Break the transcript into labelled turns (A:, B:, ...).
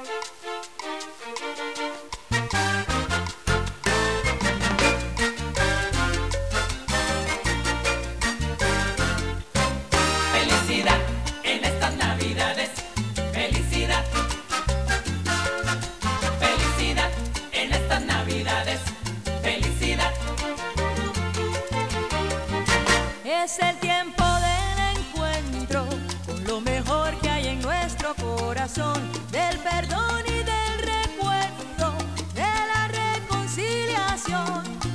A: Felicidad en estas navidades, felicidad, felicidad en estas navidades, felicidad.
B: Es el tiempo del encuentro con lo mejor que hay en nuestro corazón.